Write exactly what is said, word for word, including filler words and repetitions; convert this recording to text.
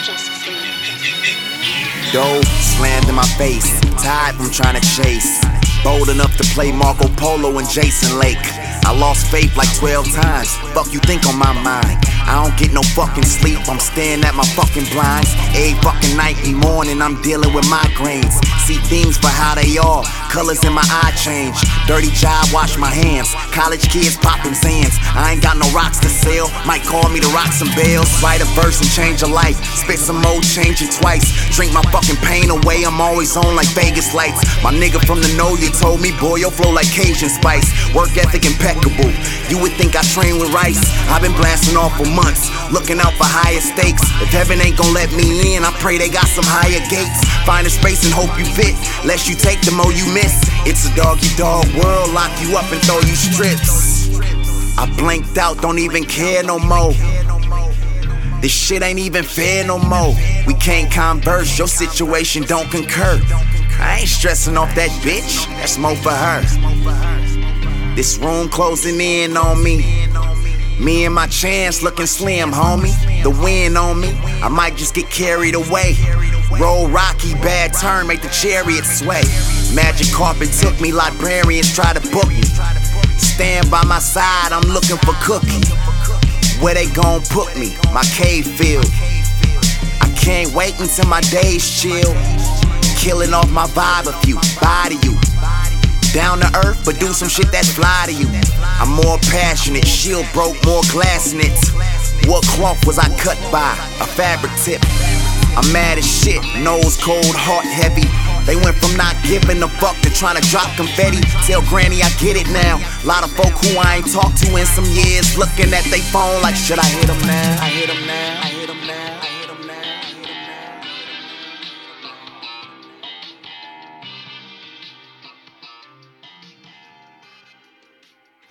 Dope slammed in my face, tired from trying to chase. Bold enough to play Marco Polo and Jason Lake. I lost faith like twelve times, fuck you think on my mind. I don't get no fucking sleep, I'm staring at my fucking blinds. Every fucking night and morning I'm dealing with migraines. See things for how they are, colors in my eye change. Dirty job, wash my hands. College kids popping Zans. I ain't got no rocks to sell, might call me to rock some bells. Write a verse and change a life, spit some more, change it twice. Drink my fucking pain away, I'm always on like Vegas lights. My nigga from the know you told me, boy, your flow like Cajun spice. Work ethic impeccable, you would think I train with rice. I've been blasting off for months, looking out for higher stakes. If heaven ain't gon' let me in, I pray they got some higher gates. Find a space and hope you fit, less you take the more you miss. It's a doggy dog world, lock you up and throw you strips. I blanked out, don't even care no more. This shit ain't even fair no more. We can't converse, your situation don't concur. I ain't stressing off that bitch, that's more for her. This room closing in on me. Me and my chance looking slim, homie. The wind on me, I might just get carried away. Roll rocky, bad turn, make the chariot sway. Magic carpet took me, librarians try to book me. Stand by my side, I'm looking for Cookie. Where they gon' put me? My cave field. I can't wait until my days chill. Killing off my vibe if you body you. Down to earth, but do some shit that's fly to you. I'm more passionate, shield broke, more glass in it. What cloth was I cut by? A fabric tip. I'm mad as shit, nose cold, heart heavy. They went from not giving a fuck to trying to drop confetti. Tell granny I get it now. Lot of folk who I ain't talked to in some years, looking at they phone like, should I hit them now? I hit them now.